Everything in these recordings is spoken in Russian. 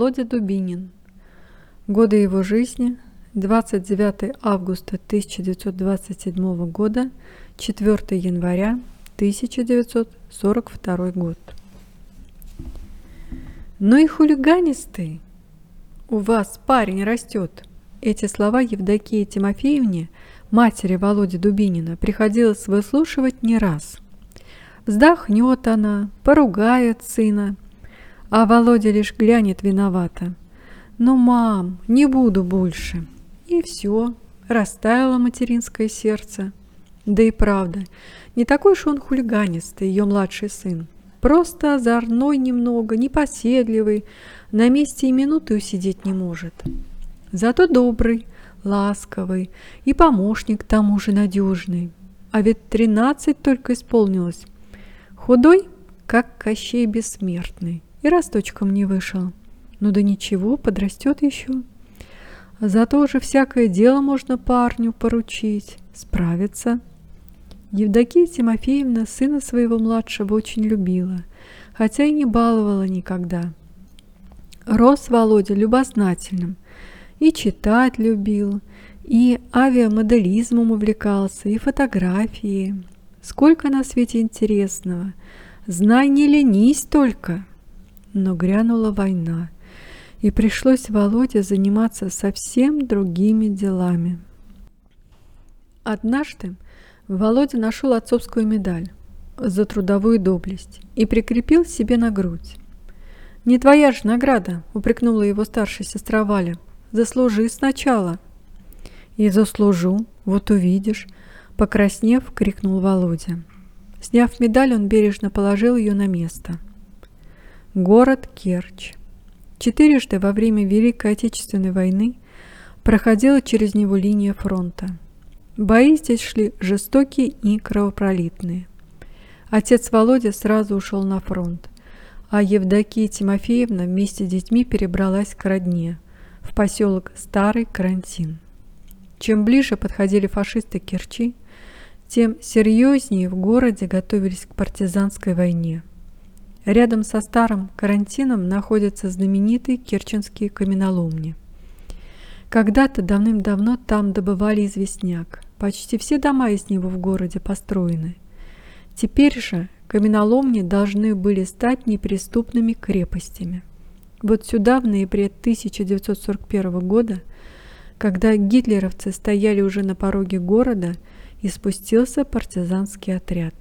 Володя Дубинин. Годы его жизни: 29 августа 1927 года, 4 января 1942 год. «Ну и хулиганистый у вас парень растет!» Эти слова Евдокии Тимофеевне, матери Володи Дубинина, приходилось выслушивать не раз. Вздохнет она, поругает сына, а Володя лишь глянет виновато. «Ну, мам, не буду больше». И все, растаяло материнское сердце. Да и правда, не такой уж он хулиганистый, ее младший сын. Просто озорной немного, непоседливый, на месте и минуты усидеть не может. Зато добрый, ласковый и помощник к тому же надежный. А ведь 13 только исполнилось. Худой, как Кощей Бессмертный, и росточком не вышел. Ну да ничего, подрастет еще. Зато уже всякое дело можно парню поручить, справиться. Евдокия Тимофеевна сына своего младшего очень любила, хотя и не баловала никогда. Рос Володя любознательным, и читать любил, и авиамоделизмом увлекался, и фотографией. Сколько на свете интересного! Знай, не ленись только! Но грянула война, и пришлось Володе заниматься совсем другими делами. Однажды Володя нашел отцовскую медаль за трудовую доблесть и прикрепил себе на грудь. «Не твоя же награда!» — упрекнула его старшая сестра Валя. «Заслужи сначала». «И заслужу, вот увидишь!» — покраснев, крикнул Володя. Сняв медаль, он бережно положил ее на место. Город Керчь. 4 во время Великой Отечественной войны проходила через него линия фронта. Бои здесь шли жестокие и кровопролитные. Отец Володя сразу ушел на фронт, а Евдокия Тимофеевна вместе с детьми перебралась к родне, в поселок Старый Карантин. Чем ближе подходили фашисты к Керчи, тем серьезнее в городе готовились к партизанской войне. Рядом со Старым Карантином находятся знаменитые керченские каменоломни. Когда-то давным-давно там добывали известняк. Почти все дома из него в городе построены. Теперь же каменоломни должны были стать неприступными крепостями. Вот сюда в ноябре 1941 года, когда гитлеровцы стояли уже на пороге города, и спустился партизанский отряд.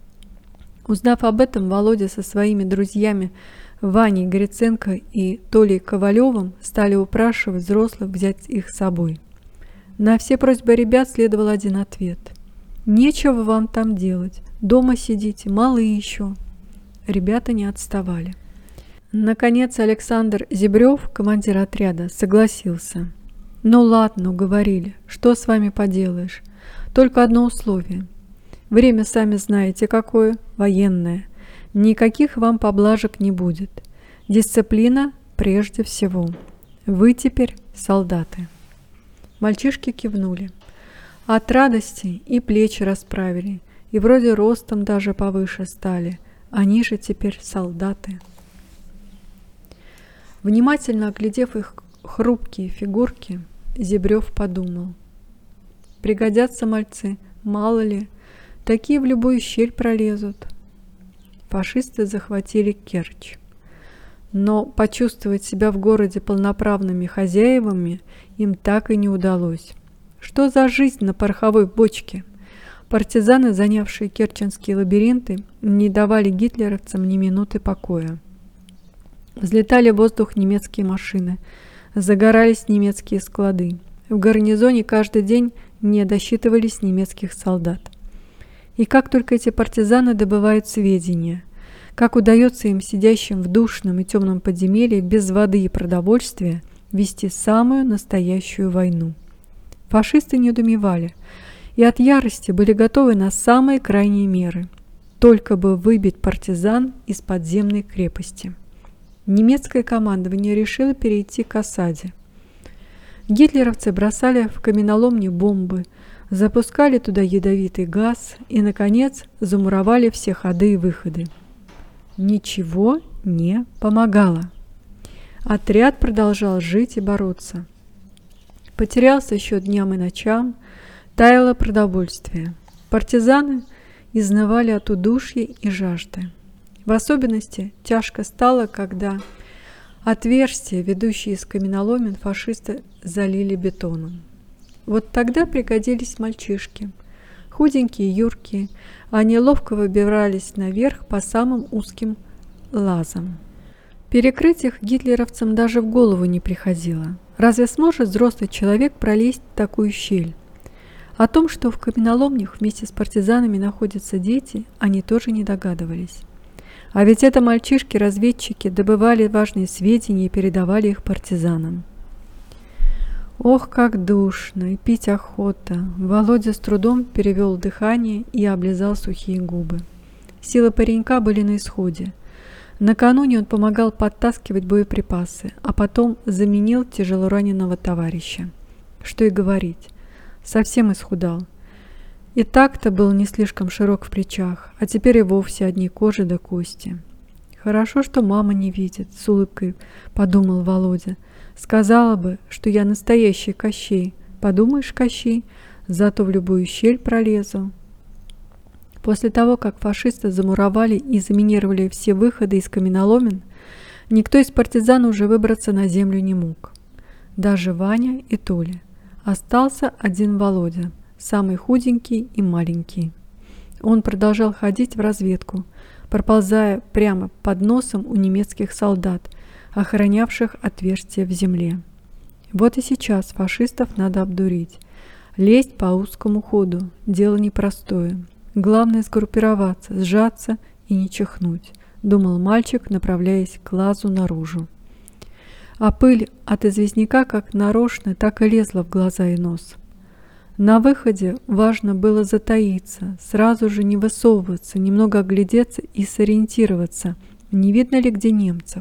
Узнав об этом, Володя со своими друзьями Ваней Гриценко и Толей Ковалевым стали упрашивать взрослых взять их с собой. На все просьбы ребят следовал один ответ: «Нечего вам там делать, дома сидите, малы еще». Ребята не отставали. Наконец Александр Зебрев, командир отряда, согласился. «Ну ладно, уговорили, что с вами поделаешь? Только одно условие. Время, сами знаете, какое, военное. Никаких вам поблажек не будет. Дисциплина прежде всего. Вы теперь солдаты». Мальчишки кивнули. От радости и плечи расправили, и вроде ростом даже повыше стали. Они же теперь солдаты. Внимательно оглядев их хрупкие фигурки, Зебрев подумал: пригодятся мальцы, мало ли, такие в любую щель пролезут. Фашисты захватили Керчь. Но почувствовать себя в городе полноправными хозяевами им так и не удалось. Что за жизнь на пороховой бочке? Партизаны, занявшие керченские лабиринты, не давали гитлеровцам ни минуты покоя. Взлетали в воздух немецкие машины, загорались немецкие склады. В гарнизоне каждый день не досчитывались немецких солдат. И как только эти партизаны добывают сведения, как удается им, сидящим в душном и темном подземелье, без воды и продовольствия, вести самую настоящую войну. Фашисты недоумевали и от ярости были готовы на самые крайние меры, только бы выбить партизан из подземной крепости. Немецкое командование решило перейти к осаде. Гитлеровцы бросали в каменоломни бомбы, запускали туда ядовитый газ и, наконец, замуровали все ходы и выходы. Ничего не помогало. Отряд продолжал жить и бороться. Потерялся счет дням и ночам, таяло продовольствие. Партизаны изнывали от удушья и жажды. В особенности тяжко стало, когда отверстия, ведущие из каменоломен, фашисты залили бетоном. Вот тогда пригодились мальчишки. Худенькие, юркие, они ловко выбирались наверх по самым узким лазам. Перекрыть их гитлеровцам даже в голову не приходило. Разве сможет взрослый человек пролезть в такую щель? О том, что в каменоломнях вместе с партизанами находятся дети, они тоже не догадывались. А ведь это мальчишки-разведчики добывали важные сведения и передавали их партизанам. Ох, как душно и пить охота! Володя с трудом перевел дыхание и облизал сухие губы. Силы паренька были на исходе. Накануне он помогал подтаскивать боеприпасы, а потом заменил тяжелораненого товарища. Что и говорить, совсем исхудал. И так-то был не слишком широк в плечах, а теперь и вовсе одни кожи до кости. «Хорошо, что мама не видит», — с улыбкой подумал Володя. «Сказала бы, что я настоящий Кощей. Подумаешь, Кощей, зато в любую щель пролезу». После того, как фашисты замуровали и заминировали все выходы из каменоломен, никто из партизан уже выбраться на землю не мог. Даже Ваня и Толя. Остался один Володя, самый худенький и маленький. Он продолжал ходить в разведку, проползая прямо под носом у немецких солдат, охранявших отверстия в земле. Вот и сейчас фашистов надо обдурить. Лезть по узкому ходу – дело непростое. Главное сгруппироваться, сжаться и не чихнуть, думал мальчик, направляясь к лазу наружу. А пыль от известняка как нарочно, так и лезла в глаза и нос. На выходе важно было затаиться, сразу же не высовываться, немного оглядеться и сориентироваться, не видно ли где немцев.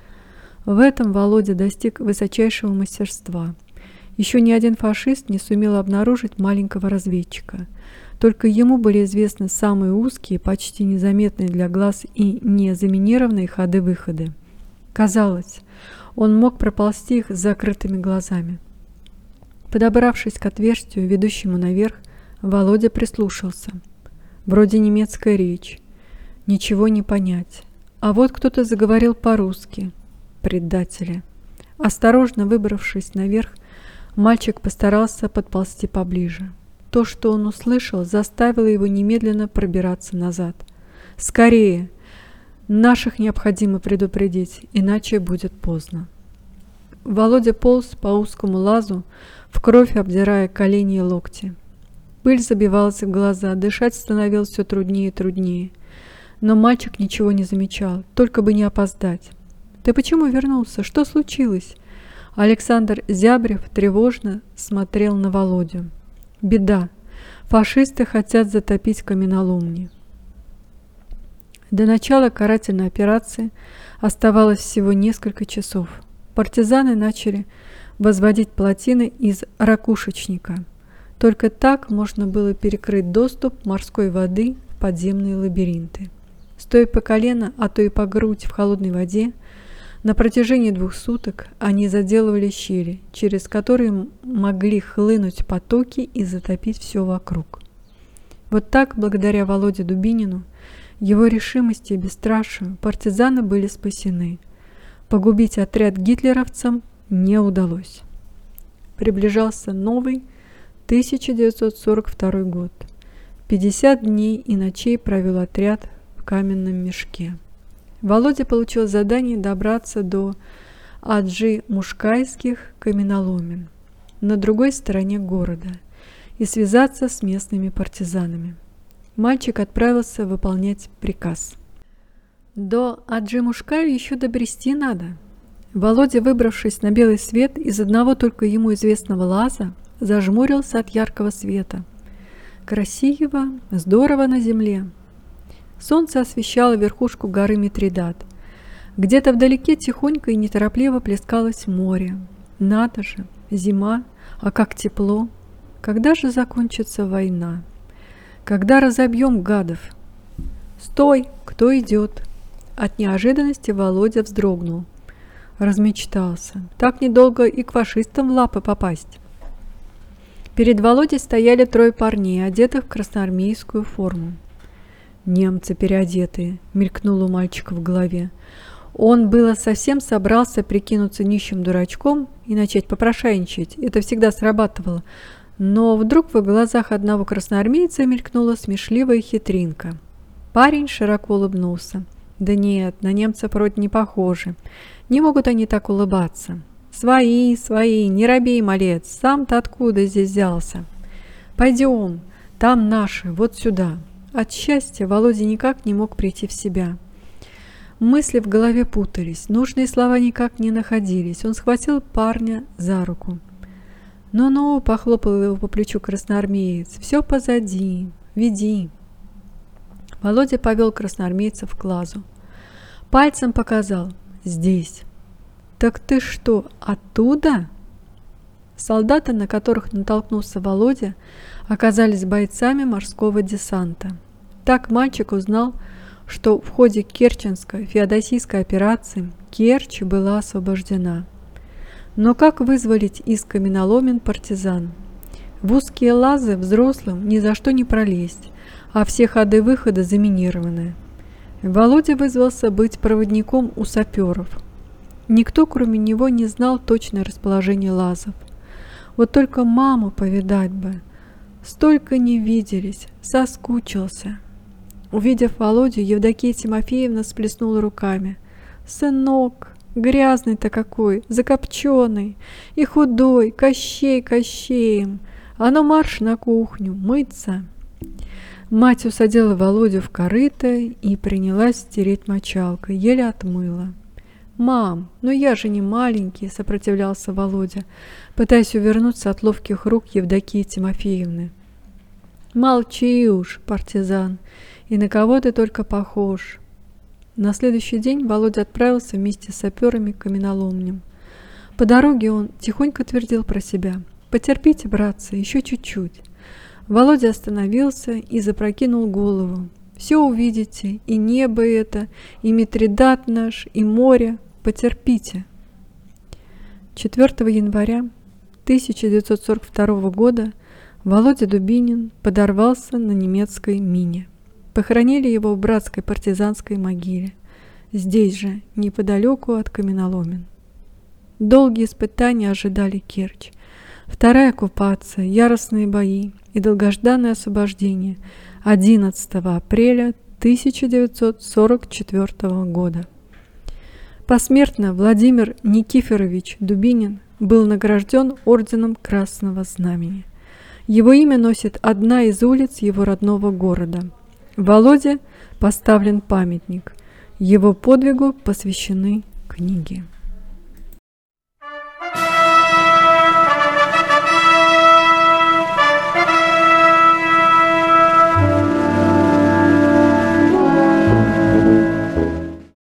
В этом Володя достиг высочайшего мастерства. Еще ни один фашист не сумел обнаружить маленького разведчика. Только ему были известны самые узкие, почти незаметные для глаз и не заминированные ходы-выходы. Казалось, он мог проползти их с закрытыми глазами. Подобравшись к отверстию, ведущему наверх, Володя прислушался. Вроде немецкая речь. Ничего не понять. А вот кто-то заговорил по-русски. Предатели. Осторожно выбравшись наверх, мальчик постарался подползти поближе. То, что он услышал, заставило его немедленно пробираться назад. «Скорее! Наших необходимо предупредить, иначе будет поздно». Володя полз по узкому лазу, в кровь обдирая колени и локти. Пыль забивалась в глаза, дышать становилось все труднее и труднее. Но мальчик ничего не замечал, только бы не опоздать. «Ты почему вернулся? Что случилось?» Александр Зябрев тревожно смотрел на Володю. «Беда. Фашисты хотят затопить каменоломни». До начала карательной операции оставалось всего несколько часов. Партизаны начали возводить плотины из ракушечника. Только так можно было перекрыть доступ морской воды в подземные лабиринты. Стоя по колено, а то и по грудь в холодной воде, на протяжении 2 суток они заделывали щели, через которые могли хлынуть потоки и затопить все вокруг. Вот так, благодаря Володе Дубинину, его решимости и бесстрашию, партизаны были спасены. Погубить отряд гитлеровцам не удалось. Приближался новый 1942 год. 50 дней и ночей провел отряд в каменном мешке. Володя получил задание добраться до Аджи-Мушкайских каменоломен на другой стороне города и связаться с местными партизанами. Мальчик отправился выполнять приказ. До Аджи-Мушкая еще добрести надо. Володя, выбравшись на белый свет из одного только ему известного лаза, зажмурился от яркого света. Красиво, здорово на земле. Солнце освещало верхушку горы Митридат. Где-то вдалеке тихонько и неторопливо плескалось море. Надо же, зима, а как тепло. Когда же закончится война? Когда разобьем гадов? «Стой! Кто идет?» От неожиданности Володя вздрогнул. Размечтался. Так недолго и к фашистам в лапы попасть. Перед Володей стояли трое парней, одетых в красноармейскую форму. «Немцы переодетые», — мелькнуло у мальчика в голове. Он было совсем собрался прикинуться нищим дурачком и начать попрошайничать. Это всегда срабатывало. Но вдруг в глазах одного красноармейца мелькнула смешливая хитринка. Парень широко улыбнулся. «Да нет, на немцев вроде не похожи. Не могут они так улыбаться. Свои, не робей, малец, сам-то откуда здесь взялся? Пойдем, там наши, вот сюда». От счастья Володя никак не мог прийти в себя. Мысли в голове путались, нужные слова никак не находились. Он схватил парня за руку. «Ну-ну», — похлопал его по плечу красноармеец, — «все позади, веди». Володя повел красноармейца к лазу. Пальцем показал: «Здесь». «Так ты что, оттуда?» Солдаты, на которых натолкнулся Володя, оказались бойцами морского десанта. Так мальчик узнал, что в ходе Керченской феодосийской операции Керчь была освобождена. Но как вызволить из каменоломен партизан? В узкие лазы взрослым ни за что не пролезть, а все ходы-выходы заминированы. Володя вызвался быть проводником у саперов. Никто, кроме него, не знал точное расположение лазов. Вот только маму повидать бы. Столько не виделись, соскучился. Увидев Володю, Евдокия Тимофеевна сплеснула руками. «Сынок, грязный-то какой, закопченый, и худой, Кощей Кощеем. А ну марш на кухню, мыться». Мать усадила Володю в корыто и принялась стереть мочалкой, еле отмыла. «Мам, ну я же не маленький», — сопротивлялся Володя, пытаясь увернуться от ловких рук Евдокии Тимофеевны. «Молчи уж, партизан, и на кого ты только похож». На следующий день Володя отправился вместе с саперами к каменоломням. По дороге он тихонько твердил про себя: «Потерпите, братцы, еще чуть-чуть». Володя остановился и запрокинул голову. «Все увидите, и небо это, и Митридат наш, и море. Потерпите». 4 января 1942 года Володя Дубинин подорвался на немецкой мине. Похоронили его в братской партизанской могиле, здесь же, неподалеку от каменоломен. Долгие испытания ожидали Керчь. Вторая оккупация, яростные бои и долгожданное освобождение 11 апреля 1944 года. Посмертно Владимир Никифорович Дубинин был награжден орденом Красного Знамени. Его имя носит одна из улиц его родного города. Володе поставлен памятник. Его подвигу посвящены книги.